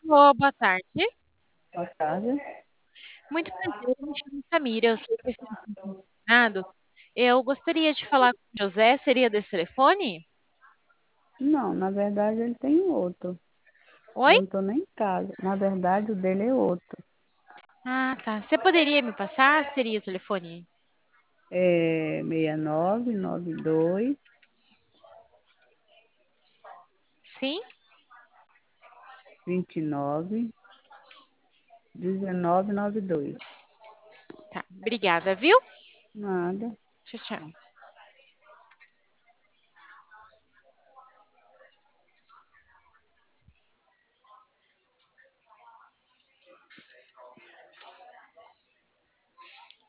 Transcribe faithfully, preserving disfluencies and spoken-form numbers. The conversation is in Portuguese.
Alô, boa tarde. Boa tarde. Muito prazer, eu me chamo Samira, eu sou referente do Senado. Eu gostaria de falar com o José, seria desse telefone? Não, na verdade ele tem outro. Eu Oi? não estou nem em casa. Na verdade o dele é outro. Ah, tá. Você poderia me passar? Seria o telefone? É seis nove nove dois, Sim? dois nove, um nove nove dois. Tá. Obrigada, viu? Nada. Tchau, tchau.